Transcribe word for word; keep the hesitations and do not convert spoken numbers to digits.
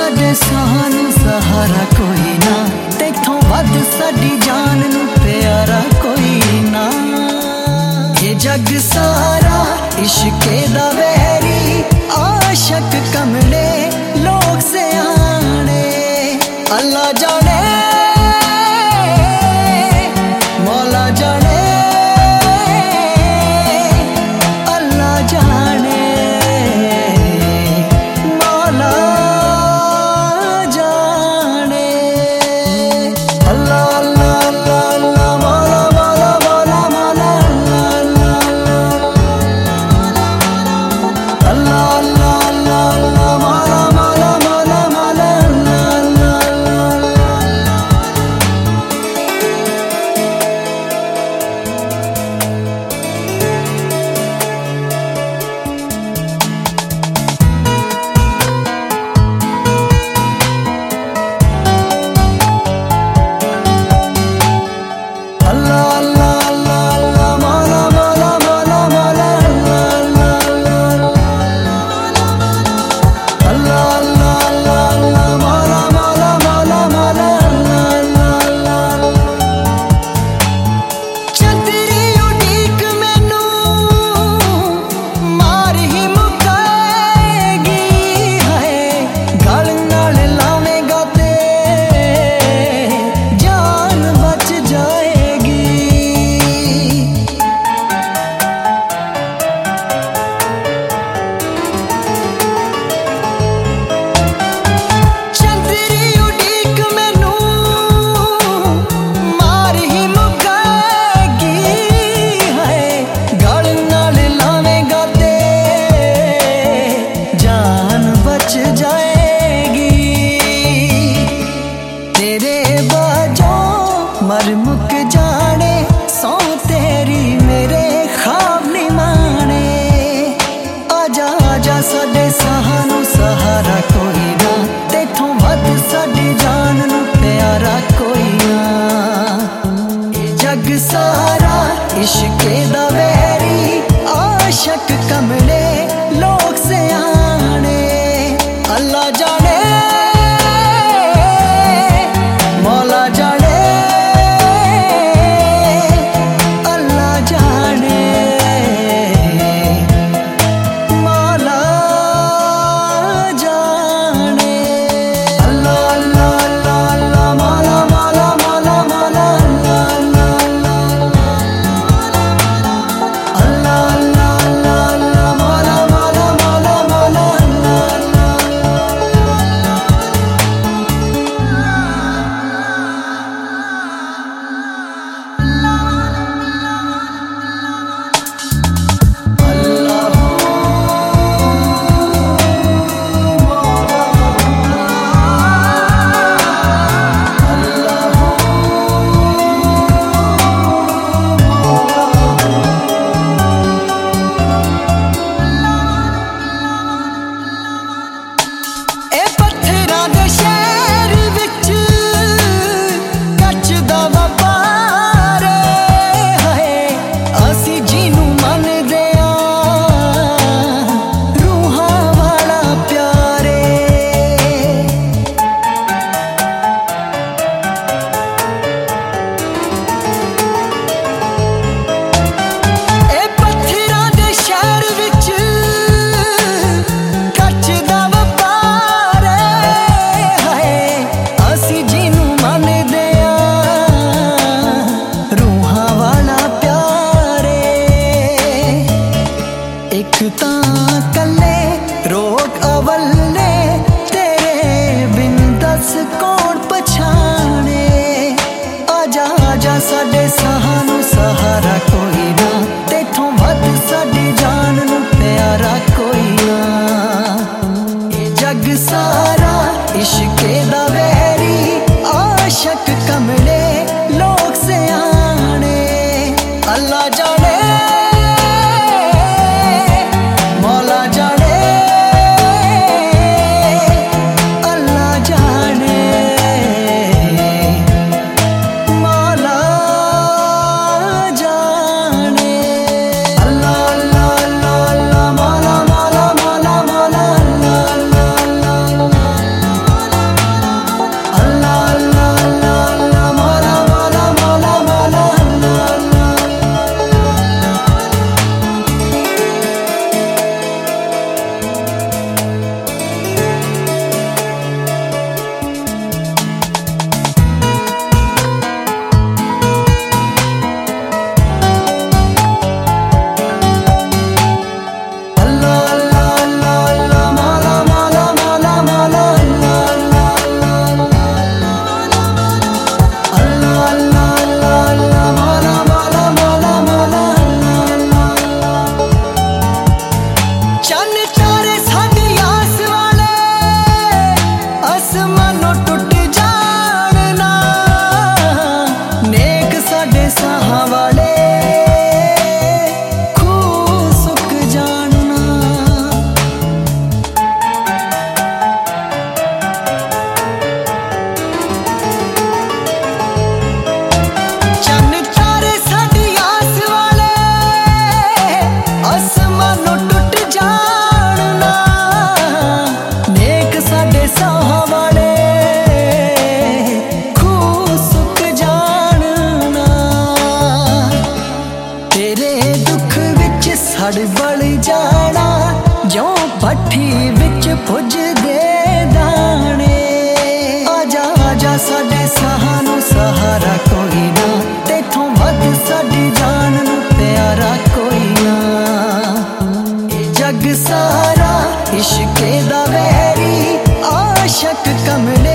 साडे सानू सहारा कोई ना, तेथों वध साडी जान नू प्यारा कोई ना। ये जग सारा इश्के दा वैरी, आशक कमले लोग सियाणे। अल्लाह जाने मौला जाने, अल्लाह जाने मौला जाने। अल्लाह अल्लाह अल्लाह अल्लाह मौला मौला मौला मौला अल्लाह अल्लाह अल्लाह अल्लाह मौला मौला मौला मौला। मर मुक जाने सौ तेरी मेरे ख्वाब नहीं माने। आजा आजा साडे सानू सहारा कोई ना, तेथों वध साडी जान नू प्यारा कोई ना। ये जग सारा इश्के दा वैरी, आशक कमले लोग सियाणे। अल्लाह जाने मौला जाने, भट्ठी विच पुजदे दाने। आजा आजा साडे साहां नूं सहारा कोई ना, तेथों वध साडी जान नूं प्यारा कोई ना। जग सारा इश्के दा वैरी, आशक कमले